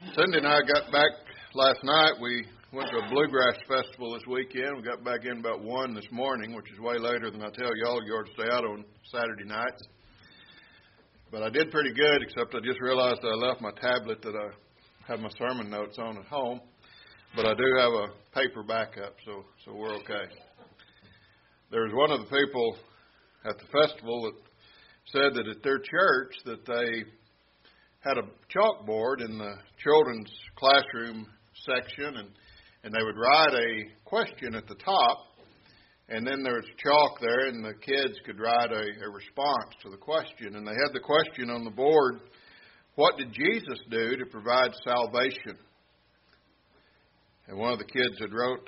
Cindy and I got back last night. We went to a bluegrass festival this weekend. We got back in about 1 this morning, which is way later than I tell y'all you ought to stay out on Saturday nights. But I did pretty good, except I just realized that I left my tablet that I have my sermon notes on at home. But I do have a paper backup, so we're okay. There was one of the people at the festival that said that at their church that they had a chalkboard in the children's classroom section, and they would write a question at the top, and then there was chalk there, and the kids could write a response to the question. And they had the question on the board, what did Jesus do to provide salvation? And one of the kids had wrote,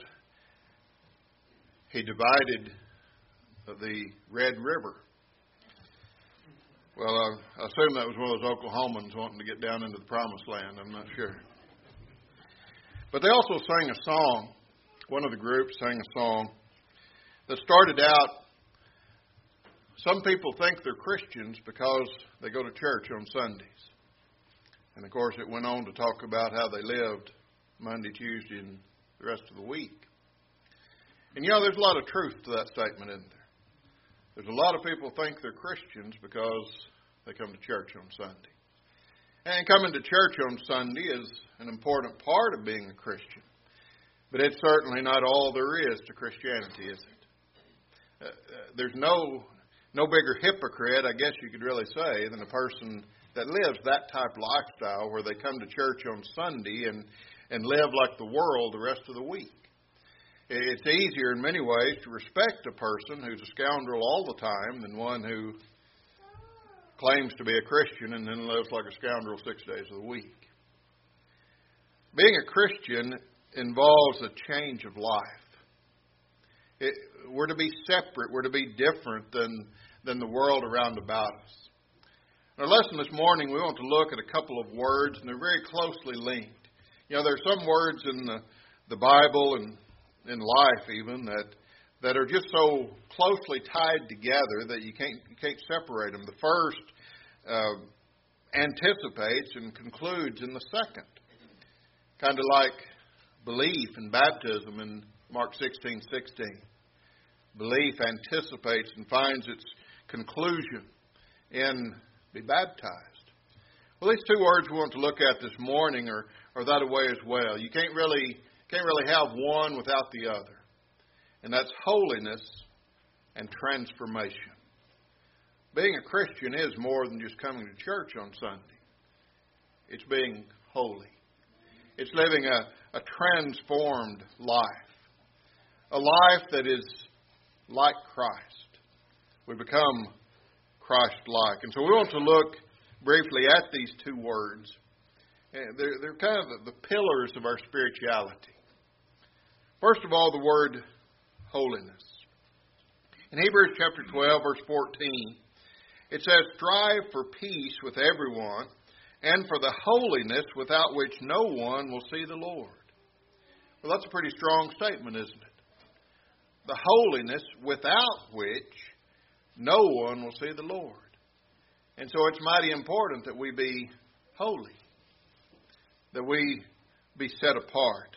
he divided the Red River. Well, I assume that was one of those Oklahomans wanting to get down into the promised land. I'm not sure. But they also sang a song. One of the groups sang a song that started out, some people think they're Christians because they go to church on Sundays. And, of course, it went on to talk about how they lived Monday, Tuesday, and the rest of the week. And, there's a lot of truth to that statement, isn't there? There's a lot of people think they're Christians because they come to church on Sunday. And coming to church on Sunday is an important part of being a Christian. But it's certainly not all there is to Christianity, is it? There's no bigger hypocrite, I guess you could really say, than a person that lives that type of lifestyle where they come to church on Sunday and live like the world the rest of the week. It's easier in many ways to respect a person who's a scoundrel all the time than one who claims to be a Christian and then lives like a scoundrel 6 days of the week. Being a Christian involves a change of life. We're to be separate. We're to be different than the world around about us. In our lesson this morning, we want to look at a couple of words, and they're very closely linked. There are some words in the Bible and in life even that are just so closely tied together that you can't separate them. The first anticipates and concludes in the second, kind of like belief and baptism in Mark 16:16. Belief anticipates and finds its conclusion in be baptized. Well, these two words we want to look at this morning are that way as well. You can't really have one without the other. And that's holiness and transformation. Being a Christian is more than just coming to church on Sunday. It's being holy. It's living a transformed life. A life that is like Christ. We become Christ-like. And so we want to look briefly at these two words. They're kind of the pillars of our spirituality. First of all, the word holiness. In Hebrews chapter 12, verse 14, it says, strive for peace with everyone and for the holiness without which no one will see the Lord. Well, that's a pretty strong statement, isn't it? The holiness without which no one will see the Lord. And so it's mighty important that we be holy, that we be set apart.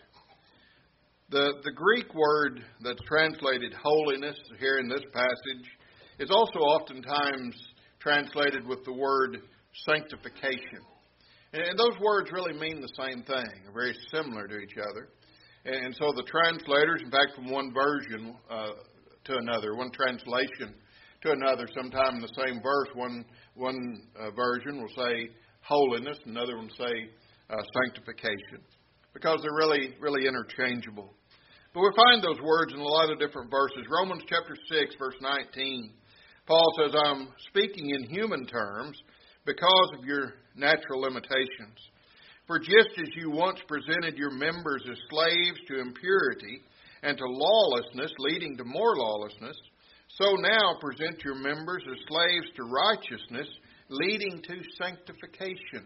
The Greek word that's translated holiness here in this passage is also oftentimes translated with the word sanctification. And those words really mean the same thing, are very similar to each other. And so the translators, in fact, from one version to another, one translation to another, sometime in the same verse, one version will say holiness, another one will say sanctification, because they're really interchangeable. But we find those words in a lot of different verses. Romans chapter 6, verse 19, Paul says, I'm speaking in human terms because of your natural limitations. For just as you once presented your members as slaves to impurity and to lawlessness, leading to more lawlessness, so now present your members as slaves to righteousness, leading to sanctification,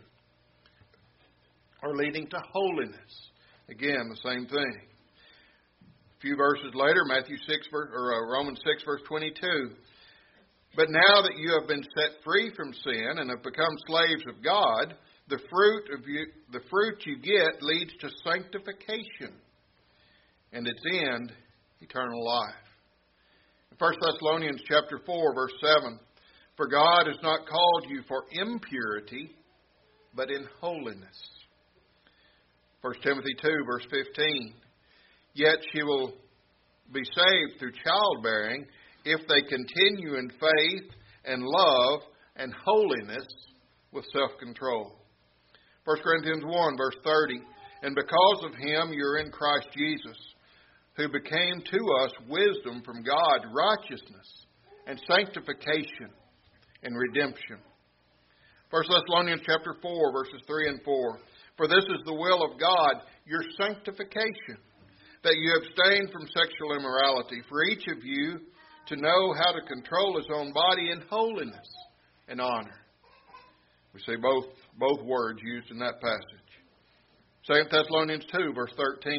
or leading to holiness. Again, the same thing. A few verses later, Romans 6, verse 22. But now that you have been set free from sin and have become slaves of God, the fruit you get leads to sanctification, and its end, eternal life. In 1 Thessalonians chapter 4, verse 7, for God has not called you for impurity, but in holiness. 1 Timothy 2, verse 15, yet she will be saved through childbearing if they continue in faith and love and holiness with self-control. 1 Corinthians 1, verse 30, and because of him you're in Christ Jesus, who became to us wisdom from God, righteousness and sanctification and redemption. 1 Thessalonians chapter 4, verses 3 and 4. For this is the will of God, your sanctification, that you abstain from sexual immorality, for each of you to know how to control his own body in holiness and honor. We see both words used in that passage. 2 Thessalonians 2, verse 13.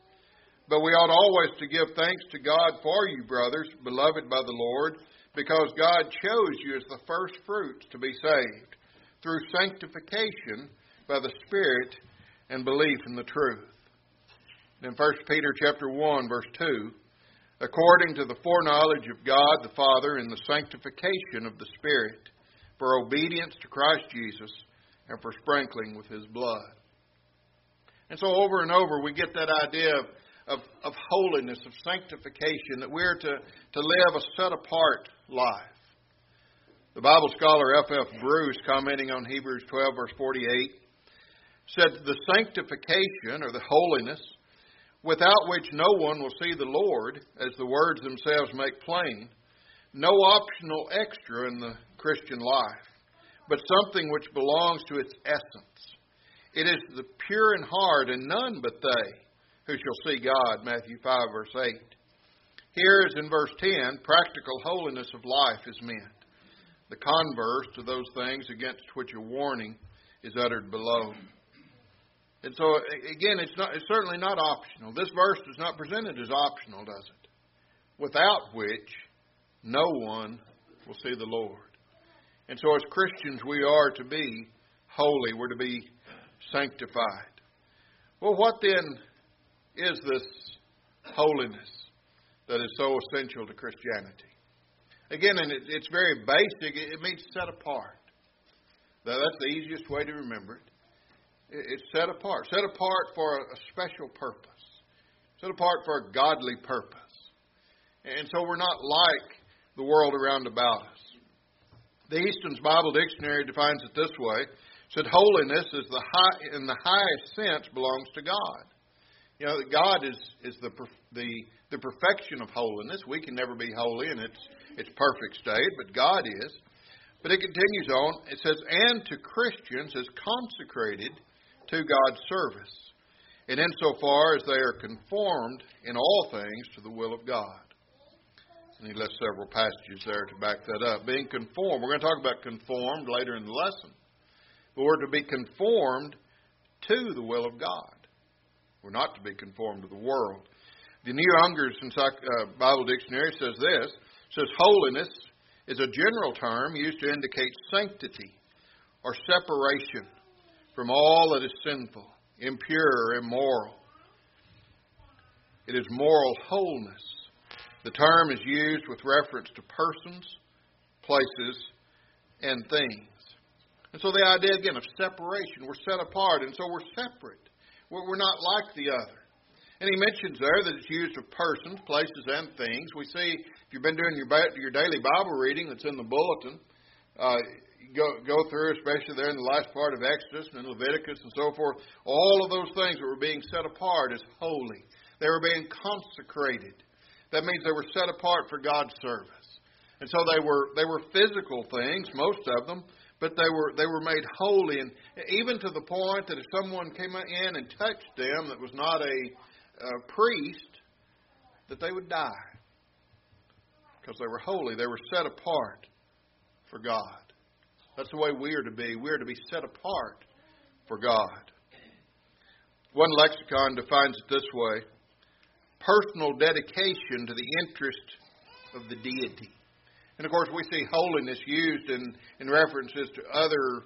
But we ought always to give thanks to God for you, brothers, beloved by the Lord, because God chose you as the first fruits to be saved, through sanctification by the Spirit and belief in the truth. In 1 Peter chapter 1, verse 2, according to the foreknowledge of God the Father in the sanctification of the Spirit, for obedience to Christ Jesus and for sprinkling with his blood. And so over and over we get that idea of holiness, of sanctification, that we're to live a set-apart life. The Bible scholar F.F. Bruce, commenting on Hebrews 12, verse 48, said, the sanctification, or the holiness, without which no one will see the Lord, as the words themselves make plain, no optional extra in the Christian life, but something which belongs to its essence. It is the pure in heart, and none but they who shall see God, Matthew 5, verse 8. Here, as in verse 10, practical holiness of life is meant. The converse to those things against which a warning is uttered below. And so, again, it's certainly not optional. This verse does not present it as optional, does it? Without which, no one will see the Lord. And so as Christians, we are to be holy. We're to be sanctified. Well, what then is this holiness that is so essential to Christianity? Again, and it's very basic. It means set apart. That's the easiest way to remember it. It's set apart. Set apart for a special purpose. Set apart for a godly purpose. And so we're not like the world around about us. The Easton's Bible Dictionary defines it this way. It said holiness is in the highest sense belongs to God. You know, that God is the perfection of holiness. We can never be holy in its perfect state, but God is. But it continues on. It says, and to Christians is consecrated to God's service, and insofar as they are conformed in all things to the will of God. And he lists several passages there to back that up. Being conformed. We're going to talk about conformed later in the lesson. But we're to be conformed to the will of God. We're not to be conformed to the world. The New Unger's Bible Dictionary says this. It says holiness is a general term used to indicate sanctity or separation from all that is sinful, impure, or immoral. It is moral wholeness. The term is used with reference to persons, places, and things. And so the idea, again, of separation. We're set apart, and so we're separate. We're not like the other. And he mentions there that it's used of persons, places, and things. We see, if you've been doing your daily Bible reading that's in the bulletin, go through, especially there in the last part of Exodus and Leviticus and so forth, all of those things that were being set apart as holy. They were being consecrated. That means they were set apart for God's service. And so they were physical things, most of them, but they were made holy, and even to the point that if someone came in and touched them that was not a priest, that they would die. Because they were holy. They were set apart for God. That's the way we are to be. We are to be set apart for God. One lexicon defines it this way. Personal dedication to the interest of the deity. And of course we see holiness used in references to other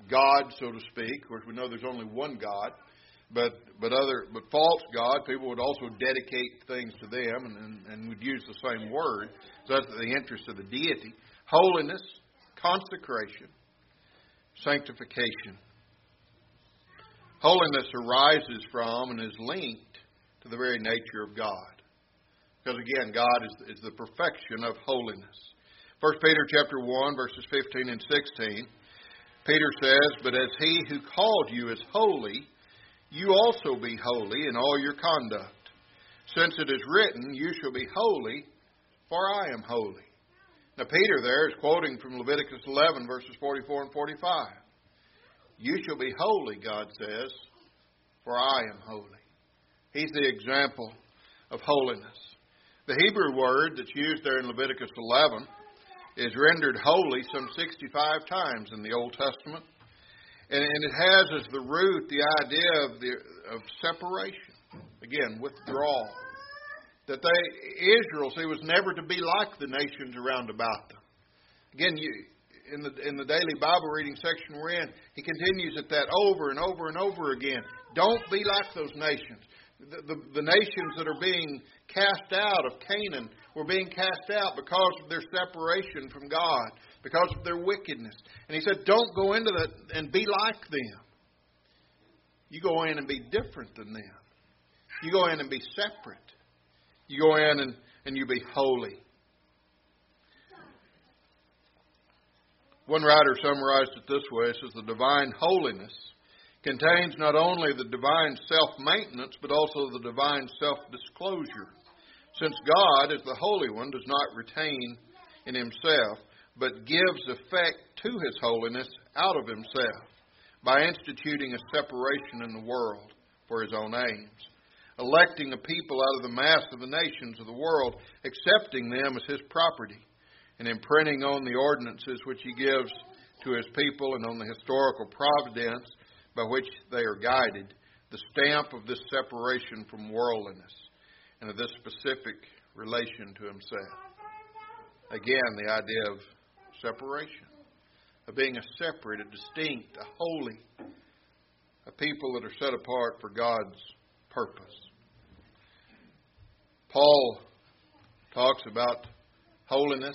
God, so to speak. Of course, we know there's only one God, but false God, people would also dedicate things to them and would use the same word. So that's the interest of the deity. Holiness, consecration, sanctification. Holiness arises from and is linked to the very nature of God. Because again, God is the perfection of holiness. 1 Peter chapter 1, verses 15 and 16, Peter says, "But as he who called you is holy, you also be holy in all your conduct. Since it is written, you shall be holy, for I am holy." Now Peter there is quoting from Leviticus 11, verses 44 and 45. You shall be holy, God says, for I am holy. He's the example of holiness. The Hebrew word that's used there in Leviticus 11 is rendered holy some 65 times in the Old Testament. And it has as the root the idea of separation. Again, withdrawal. That Israel, see, was never to be like the nations around about them. Again, in the daily Bible reading section we're in, he continues at that over and over and over again. Don't be like those nations. The nations that are being cast out of Canaan were being cast out because of their separation from God, because of their wickedness. And he said, don't go into that and be like them. You go in and be different than them. You go in and be separate. You go in and you be holy. One writer summarized it this way. It says, the divine holiness contains not only the divine self-maintenance, but also the divine self-disclosure. Since God, as the Holy One, does not retain in himself, but gives effect to his holiness out of himself by instituting a separation in the world for his own aims, electing a people out of the mass of the nations of the world, accepting them as his property, and imprinting on the ordinances which he gives to his people and on the historical providence by which they are guided, the stamp of this separation from worldliness and of this specific relation to himself. Again, the idea of separation, of being a separate, a distinct, a holy, a people that are set apart for God's purpose. Paul talks about holiness.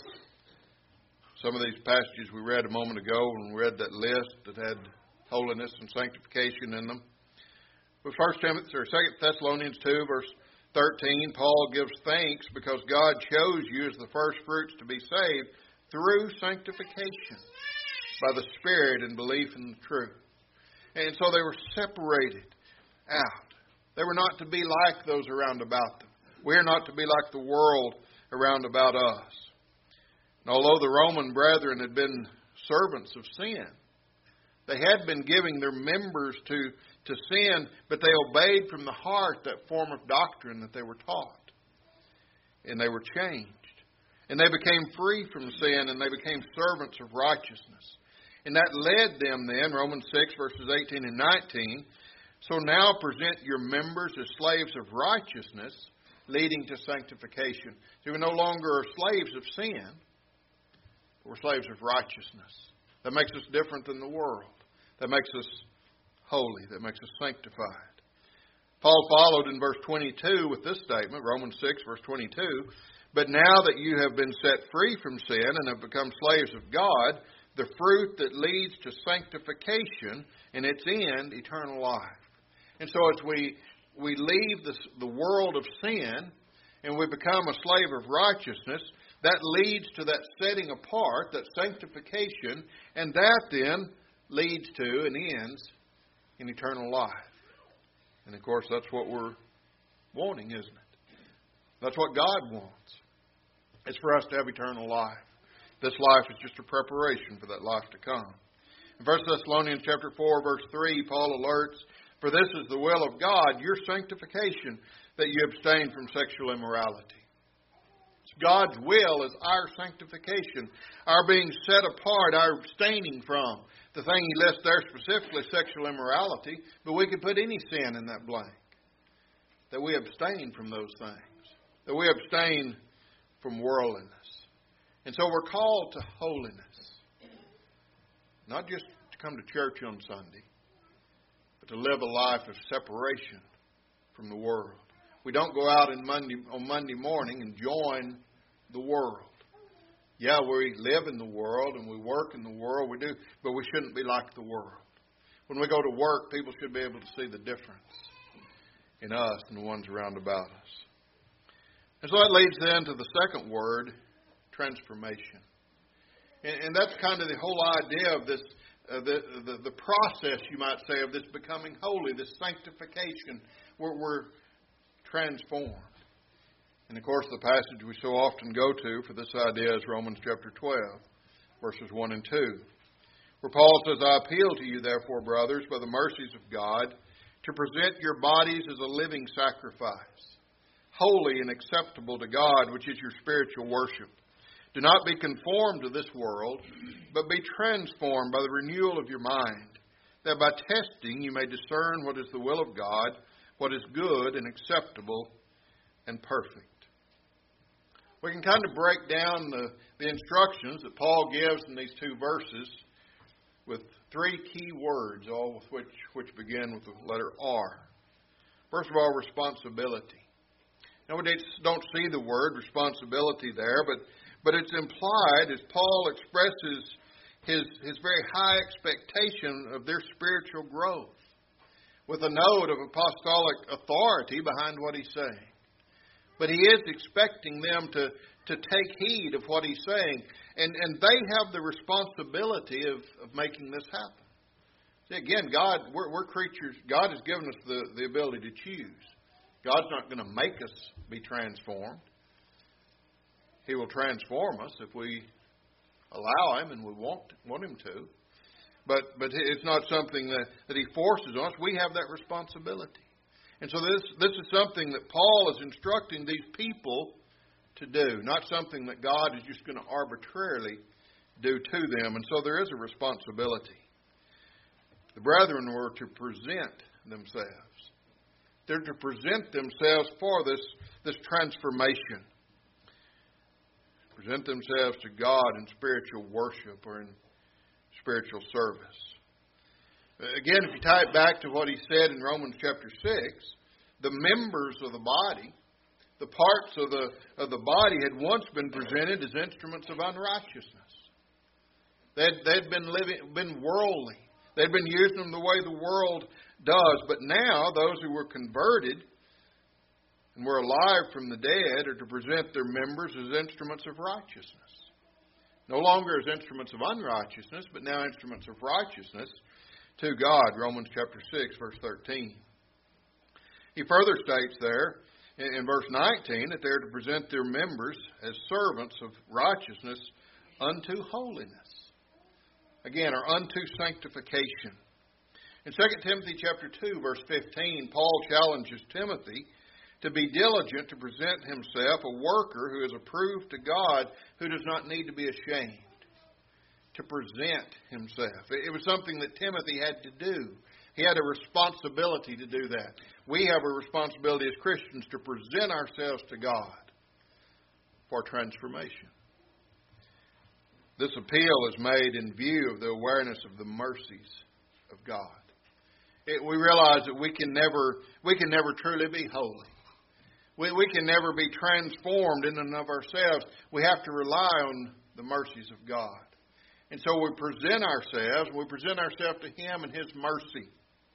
Some of these passages we read a moment ago when we read that list that had holiness and sanctification in them. But 2 Thessalonians 2, verse 13, Paul gives thanks because God chose you as the first fruits to be saved through sanctification by the Spirit and belief in the truth. And so they were separated out. They were not to be like those around about them. We are not to be like the world around about us. And although the Roman brethren had been servants of sin, they had been giving their members to sin, but they obeyed from the heart that form of doctrine that they were taught. And they were changed. And they became free from sin, and they became servants of righteousness. And that led them then, Romans 6, verses 18 and 19, so now present your members as slaves of righteousness, leading to sanctification. So we no longer are slaves of sin, but we're slaves of righteousness. That makes us different than the world. That makes us holy. That makes us sanctified. Paul followed in verse 22 with this statement, Romans 6, verse 22, but now that you have been set free from sin and have become slaves of God, the fruit that leads to sanctification and its end, eternal life. And so as we leave the world of sin and we become a slave of righteousness, that leads to that setting apart, that sanctification, and that then leads to and ends in eternal life. And of course, that's what we're wanting, isn't it? That's what God wants. It's for us to have eternal life. This life is just a preparation for that life to come. In 1 Thessalonians chapter 4, verse 3, Paul alerts, for this is the will of God, your sanctification, that you abstain from sexual immorality. God's will is our sanctification, our being set apart, our abstaining from. The thing he lists there specifically, sexual immorality, but we could put any sin in that blank. That we abstain from those things. That we abstain from worldliness. And so we're called to holiness. Not just to come to church on Sunday, but to live a life of separation from the world. We don't go out on Monday morning and join the world. Yeah, we live in the world and we work in the world, we do, but we shouldn't be like the world. When we go to work, people should be able to see the difference in us and the ones around about us. And so that leads then to the second word, transformation. And that's kind of the whole idea of this, the process, you might say, of this becoming holy, this sanctification, where we're transformed. And of course, the passage we so often go to for this idea is Romans chapter 12, verses 1 and 2, where Paul says, I appeal to you, therefore, brothers, by the mercies of God, to present your bodies as a living sacrifice, holy and acceptable to God, which is your spiritual worship. Do not be conformed to this world, but be transformed by the renewal of your mind, that by testing you may discern what is the will of God, what is good and acceptable and perfect. We can kind of break down the instructions that Paul gives in these two verses with three key words, all with which begin with the letter R. First of all, responsibility. Now, we don't see the word responsibility there, but it's implied as Paul expresses his very high expectation of their spiritual growth, with a note of apostolic authority behind what he's saying. But he is expecting them to take heed of what he's saying. And they have the responsibility of making this happen. See, again, we're creatures. God has given us the ability to choose. God's not going to make us be transformed. He will transform us if we allow Him and we want Him to. But it's not something that He forces on us. We have that responsibility. And so this is something that Paul is instructing these people to do, not something that God is just going to arbitrarily do to them. And so there is a responsibility. The brethren were to present themselves. They're to present themselves for this transformation. Present themselves to God in spiritual worship or in spiritual service. Again, if you tie it back to what he said in Romans chapter 6, the members of the body, the parts of the body had once been presented as instruments of unrighteousness. They'd been worldly. They'd been using them the way the world does. But now, those who were converted and were alive from the dead are to present their members as instruments of righteousness. No longer as instruments of unrighteousness, but now instruments of righteousness to God. Romans chapter 6, verse 13. He further states there in verse 19 that they're to present their members as servants of righteousness unto holiness. Again, or unto sanctification. In 2 Timothy chapter 2, verse 15, Paul challenges Timothy to be diligent to present himself a worker who is approved to God, who does not need to be ashamed. To present himself. It was something that Timothy had to do. He had a responsibility to do that. We have a responsibility as Christians to present ourselves to God for transformation. This appeal is made in view of the awareness of the mercies of God. We realize that we can never truly be holy. We can never be transformed in and of ourselves. We have to rely on the mercies of God. And so we present ourselves to Him and His mercy.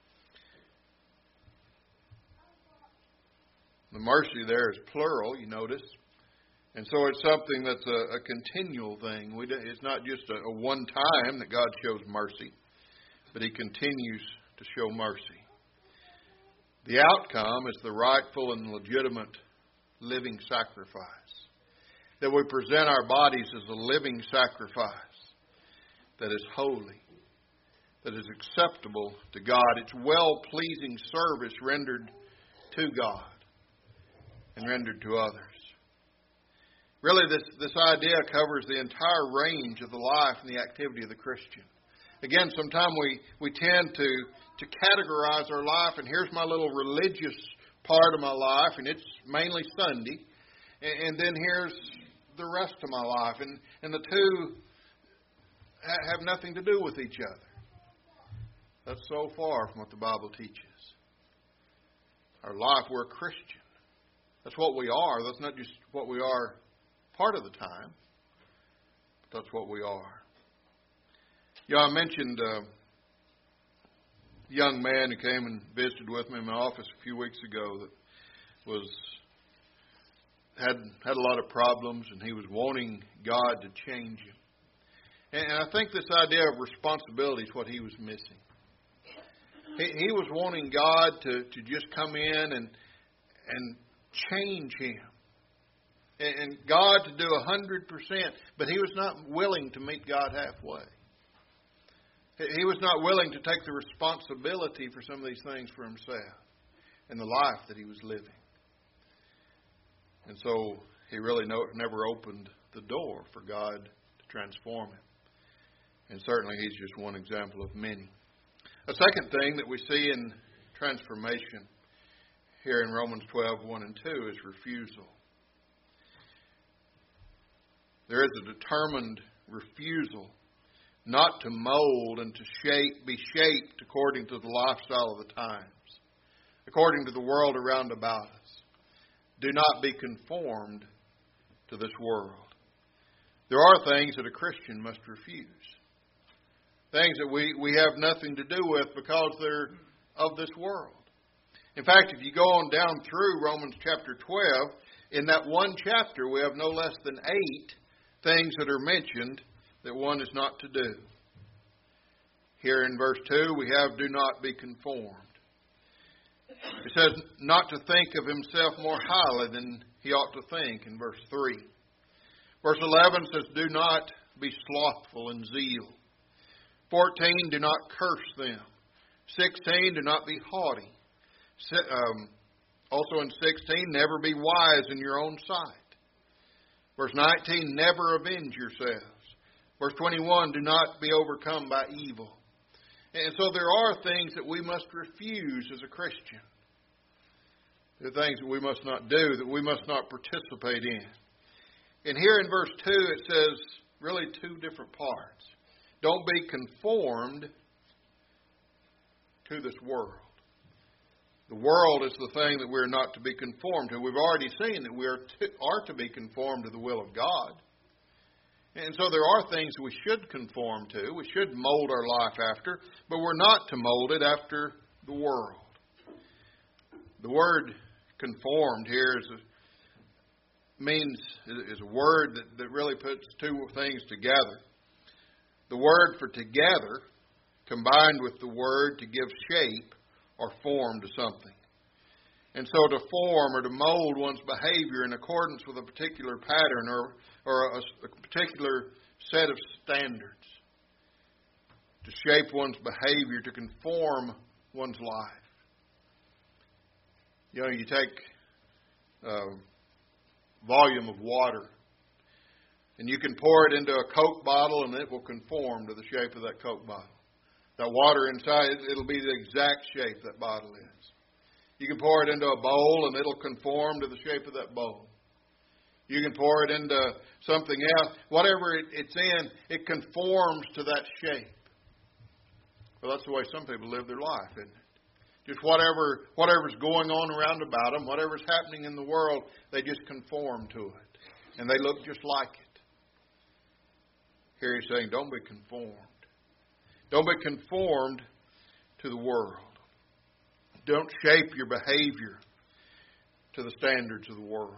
The mercy there is plural, you notice. And so it's something that's a continual thing. It's not just a one time that God shows mercy, but He continues to show mercy. The outcome is the rightful and legitimate living sacrifice. That we present our bodies as a living sacrifice that is holy, that is acceptable to God. It's well-pleasing service rendered to God and rendered to others. Really, this idea covers the entire range of the life and the activity of the Christian. Again, sometimes we tend to categorize our life, and here's my little religious part of my life, and it's mainly Sunday, and then here's the rest of my life, and the two have nothing to do with each other. That's so far from what the Bible teaches. Our life, we're a Christian. That's what we are. That's not just what we are part of the time, but that's what we are. I mentioned a young man who came and visited with me in my office a few weeks ago that had a lot of problems, and he was wanting God to change him. And I think this idea of responsibility is what he was missing. He was wanting God to just come in and change him. And God to do 100%. But he was not willing to meet God halfway. He was not willing to take the responsibility for some of these things for himself and the life that he was living. And so he really never opened the door for God to transform him. And certainly he's just one example of many. A second thing that we see in transformation here in Romans 12, 1 and 2 is refusal. There is a determined refusal not to mold and to be shaped according to the lifestyle of the times, according to the world around about us. Do not be conformed to this world. There are things that a Christian must refuse. Things that we have nothing to do with because they're of this world. In fact, if you go on down through Romans chapter 12, in that one chapter we have no less than 8 things that are mentioned that one is not to do. Here in verse 2 we have, do not be conformed. It says not to think of himself more highly than he ought to think in verse 3. Verse 11 says, do not be slothful in zeal. 14, do not curse them. 16, do not be haughty. Also in 16, never be wise in your own sight. Verse 19, never avenge yourselves. Verse 21, do not be overcome by evil. And so there are things that we must refuse as a Christian. There are things that we must not do, that we must not participate in. And here in verse 2 it says really 2 different parts. Don't be conformed to this world. The world is the thing that we're not to be conformed to. We've already seen that we are to be conformed to the will of God. And so there are things we should conform to. We should mold our life after, but we're not to mold it after the world. The word conformed here is a word that really puts 2 things together. The word for together combined with the word to give shape or form to something. And so to form or to mold one's behavior in accordance with a particular pattern or a particular set of standards. To shape one's behavior, to conform one's life. You take a volume of water and you can pour it into a Coke bottle and it will conform to the shape of that Coke bottle. That water inside, it'll be the exact shape that bottle is. You can pour it into a bowl and it'll conform to the shape of that bowl. You can pour it into something else. Whatever it's in, it conforms to that shape. Well, that's the way some people live their life, isn't it? Just whatever's going on around about them, whatever's happening in the world, they just conform to it. And they look just like it. Here he's saying, don't be conformed. Don't be conformed to the world. Don't shape your behavior to the standards of the world.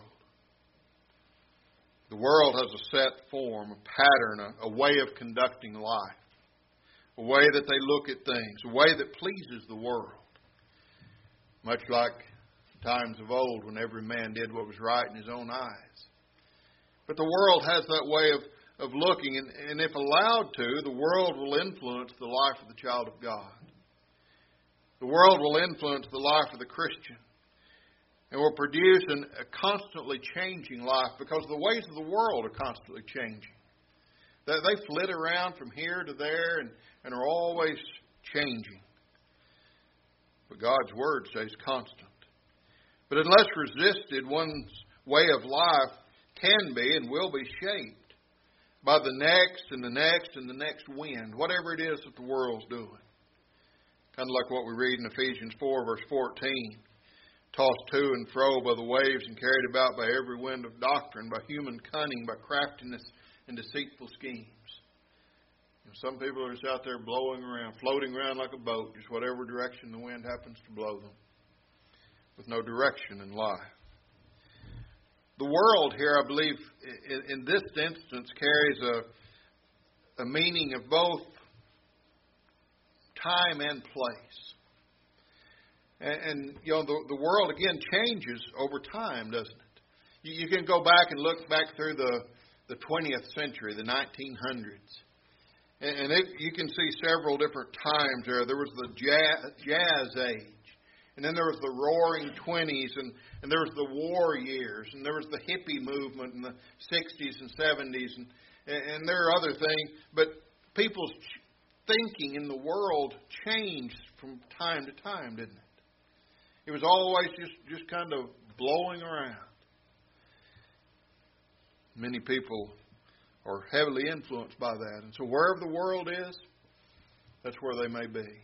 The world has a set form, a pattern, a way of conducting life, a way that they look at things, a way that pleases the world. Much like times of old when every man did what was right in his own eyes. But the world has that way of looking, and if allowed to, the world will influence the life of the child of God. The world will influence the life of the Christian and will produce a constantly changing life because the ways of the world are constantly changing. They flit around from here to there and are always changing. But God's Word stays constant. But unless resisted, one's way of life can be and will be shaped by the next and the next and the next wind, whatever it is that the world's doing. Kind of like what we read in Ephesians 4, verse 14. Tossed to and fro by the waves and carried about by every wind of doctrine, by human cunning, by craftiness and deceitful schemes. Some people are just out there blowing around, floating around like a boat, just whatever direction the wind happens to blow them, with no direction in life. The world here, I believe, in this instance, carries a meaning of both time and place. And the world, again, changes over time, doesn't it? You can go back and look back through the 20th century, the 1900s. And you can see several different times there. There was the jazz age. And then there was the roaring 20s. And there was the war years. And there was the hippie movement in the 60s and 70s. And there are other things. But people's thinking in the world changed from time to time, didn't it? It was always just kind of blowing around. Many people are heavily influenced by that. And so wherever the world is, that's where they may be.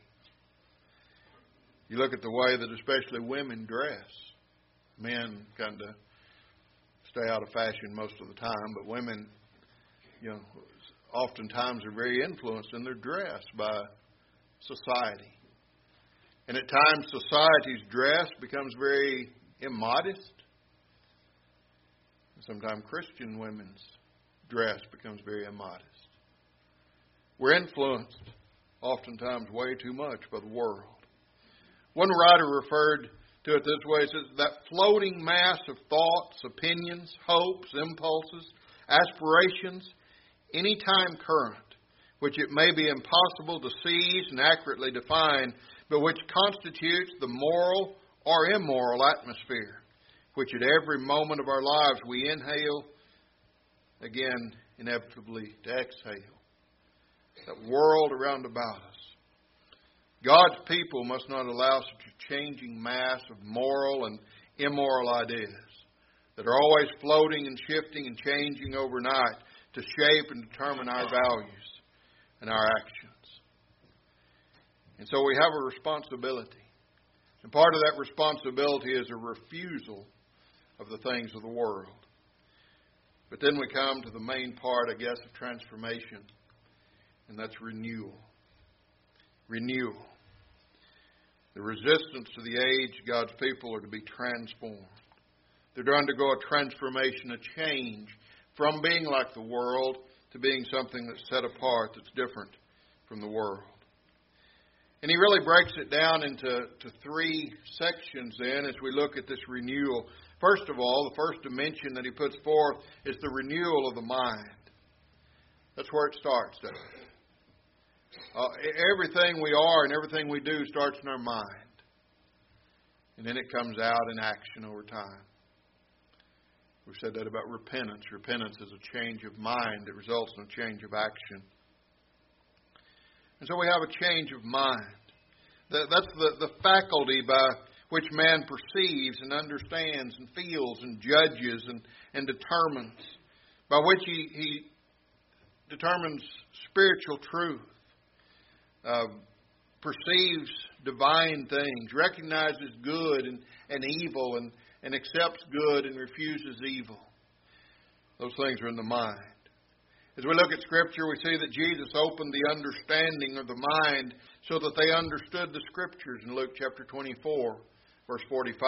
You look at the way that especially women dress. Men kind of stay out of fashion most of the time, but women, oftentimes are very influenced in their dress by society. And at times society's dress becomes very immodest. Sometimes Christian women's dress becomes very immodest. We're influenced oftentimes way too much by the world. One writer referred to it this way. It says, that floating mass of thoughts, opinions, hopes, impulses, aspirations, any time current, which it may be impossible to seize and accurately define, but which constitutes the moral or immoral atmosphere, which at every moment of our lives we inhale, again, inevitably to exhale. That world around about us. God's people must not allow such a changing mass of moral and immoral ideas that are always floating and shifting and changing overnight to shape and determine our values and our actions. And so we have a responsibility. And part of that responsibility is a refusal of the things of the world. But then we come to the main part, I guess, of transformation, and that's renewal. Renewal. The resistance to the age, God's people are to be transformed. They're to undergo a transformation, a change from being like the world to being something that's set apart, that's different from the world. And he really breaks it down into three sections then as we look at this renewal. First of all, the first dimension that he puts forth is the renewal of the mind. That's where it starts, doesn't it? Everything we are and everything we do starts in our mind. And then it comes out in action over time. We've said that about repentance. Repentance is a change of mind that results in a change of action. And so we have a change of mind. That's the faculty by which man perceives and understands and feels and judges and determines, by which he determines spiritual truth, perceives divine things, recognizes good and evil, and accepts good and refuses evil. Those things are in the mind. As we look at Scripture, we see that Jesus opened the understanding of the mind so that they understood the Scriptures in Luke chapter 24, verse 45.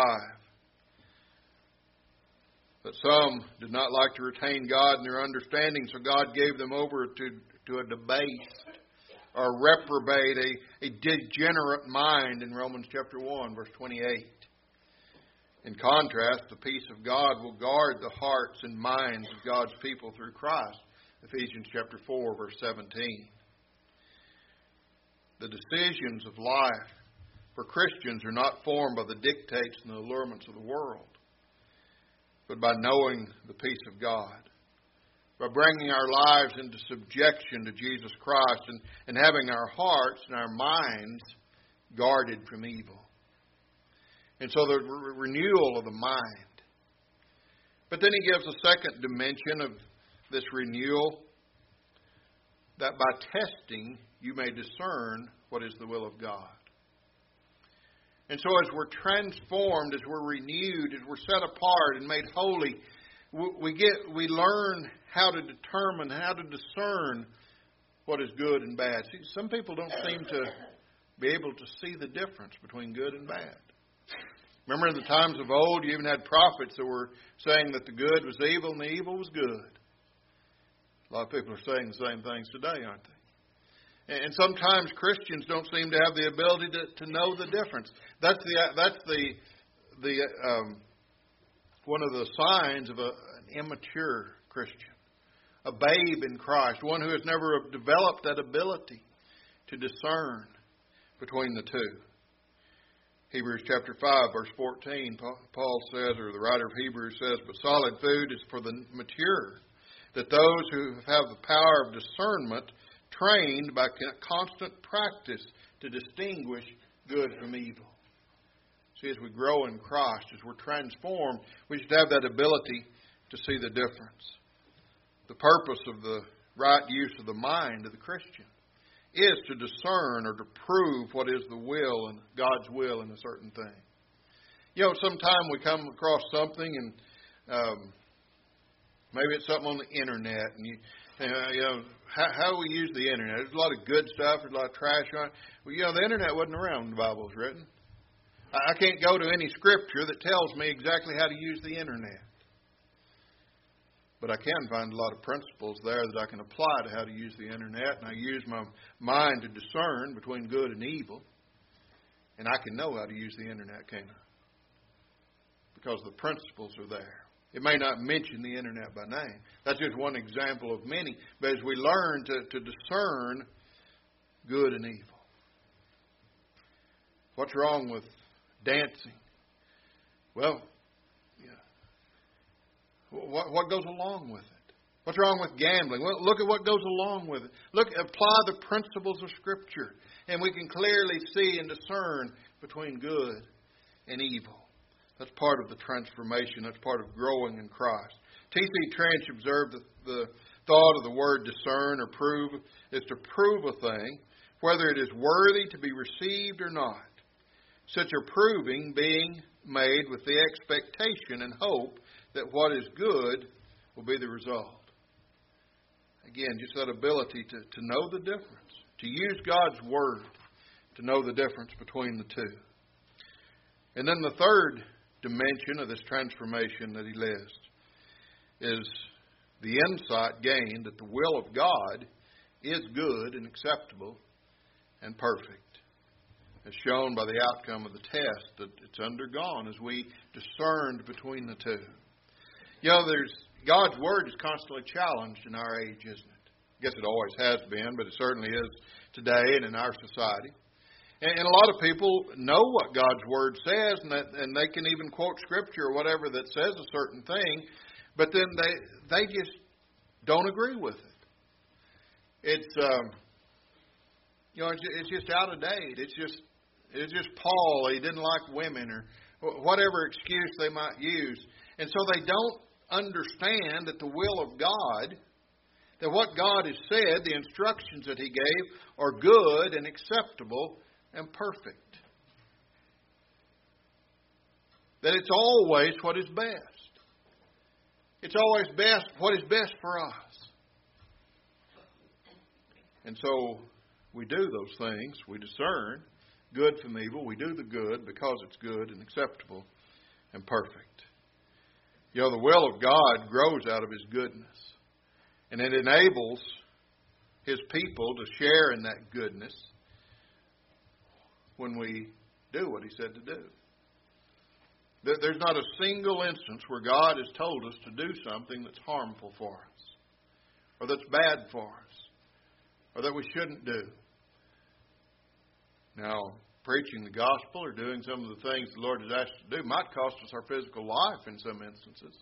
But some did not like to retain God in their understanding, so God gave them over to a debased or reprobate, a degenerate mind in Romans chapter 1, verse 28. In contrast, the peace of God will guard the hearts and minds of God's people through Christ. Ephesians chapter 4, verse 17. The decisions of life for Christians are not formed by the dictates and the allurements of the world, but by knowing the peace of God, by bringing our lives into subjection to Jesus Christ and having our hearts and our minds guarded from evil. And so the renewal of the mind. But then he gives a second dimension of this renewal, that by testing you may discern what is the will of God. And so as we're transformed, as we're renewed, as we're set apart and made holy, we learn how to determine, how to discern what is good and bad. See, some people don't seem to be able to see the difference between good and bad. Remember in the times of old, you even had prophets that were saying that the good was evil and the evil was good. A lot of people are saying the same things today, aren't they? And sometimes Christians don't seem to have the ability to know the difference. That's one of the signs of an immature Christian, a babe in Christ, one who has never developed that ability to discern between the two. Hebrews chapter 5, verse 14, Paul says, or the writer of Hebrews says, "But solid food is for the mature, that those who have the power of discernment, trained by constant practice to distinguish good from evil." See, as we grow in Christ, as we're transformed, we should have that ability to see the difference. The purpose of the right use of the mind of the Christian is to discern or to prove what is the will and God's will in a certain thing. You know, sometime we come across something and maybe it's something on the internet, and how we use the internet. There's a lot of good stuff, there's a lot of trash on it. Well, the internet wasn't around when the Bible was written. I can't go to any scripture that tells me exactly how to use the internet. But I can find a lot of principles there that I can apply to how to use the internet, and I use my mind to discern between good and evil. And I can know how to use the internet, can't I? Because the principles are there. It may not mention the internet by name. That's just one example of many. But as we learn to discern good and evil. What's wrong with dancing? Well, what goes along with it? What's wrong with gambling? Well, look at what goes along with it. Apply the principles of Scripture, and we can clearly see and discern between good and evil. That's part of the transformation. That's part of growing in Christ. T.C. Trench observed that the thought of the word discern or prove is to prove a thing, whether it is worthy to be received or not. Such a proving being made with the expectation and hope that what is good will be the result. Again, just that ability to know the difference, to use God's Word to know the difference between the two. And then the third dimension of this transformation that he lists is the insight gained that the will of God is good and acceptable and perfect, as shown by the outcome of the test that it's undergone as we discerned between the two. God's Word is constantly challenged in our age, isn't it? I guess it always has been, but it certainly is today and in our society. And a lot of people know what God's Word says, and they can even quote Scripture or whatever that says a certain thing, but then they just don't agree with it. It's just out of date. It's just Paul. He didn't like women, or whatever excuse they might use, and so they don't understand that the will of God, that what God has said, the instructions that He gave, are good and acceptable and perfect. That it's always what is best. It's always best what is best for us. And so we do those things. We discern good from evil. We do the good because it's good and acceptable and perfect. The will of God grows out of His goodness. And it enables His people to share in that goodness when we do what He said to do. There's not a single instance where God has told us to do something that's harmful for us, or that's bad for us, or that we shouldn't do. Now, preaching the gospel or doing some of the things the Lord has asked us to do might cost us our physical life in some instances.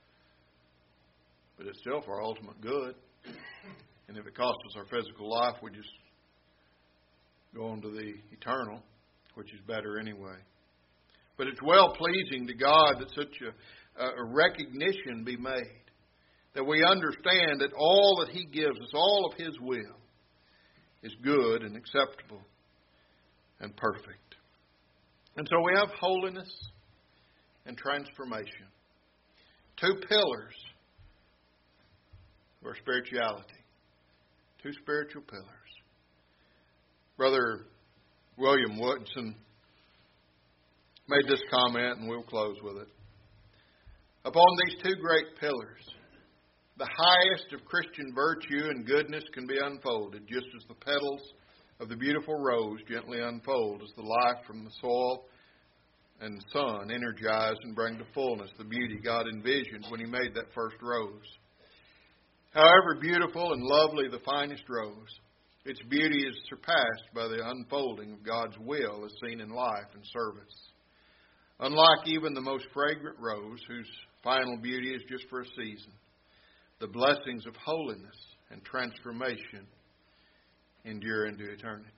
But it's still for our ultimate good. And if it costs us our physical life, we just go on to the eternal, which is better anyway. But it's well-pleasing to God that such a recognition be made. That we understand that all that He gives us, all of His will, is good and acceptable and perfect. And so we have holiness and transformation. Two pillars of our spirituality. Two spiritual pillars. Brother William Woodson made this comment, and we'll close with it. Upon these two great pillars, the highest of Christian virtue and goodness can be unfolded, just as the petals of the beautiful rose gently unfold as the life from the soil and sun energize and bring to fullness the beauty God envisioned when He made that first rose. However beautiful and lovely the finest rose, its beauty is surpassed by the unfolding of God's will as seen in life and service. Unlike even the most fragrant rose, whose final beauty is just for a season, the blessings of holiness and transformation endure into eternity.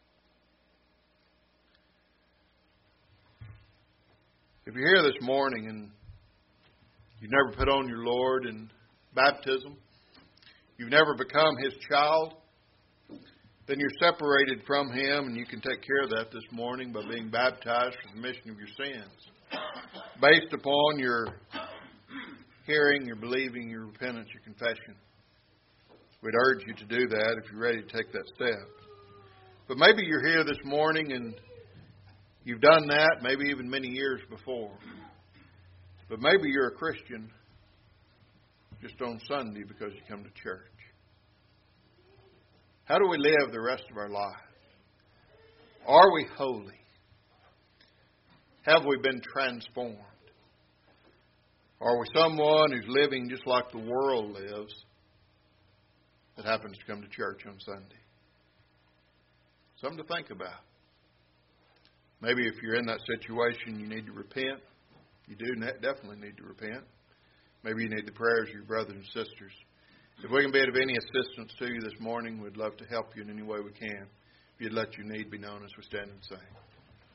If you're here this morning and you've never put on your Lord in baptism, you've never become His child, then you're separated from Him, and you can take care of that this morning by being baptized for the remission of your sins. Based upon your hearing, your believing, your repentance, your confession. We'd urge you to do that if you're ready to take that step. But maybe you're here this morning and you've done that maybe even many years before. But maybe you're a Christian just on Sunday because you come to church. How do we live the rest of our life? Are we holy? Have we been transformed? Are we someone who's living just like the world lives that happens to come to church on Sunday? Something to think about. Maybe if you're in that situation, you need to repent. You do definitely need to repent. Maybe you need the prayers of your brothers and sisters. If we can be of any assistance to you this morning, we'd love to help you in any way we can. If you'd let your need be known as we stand and sing.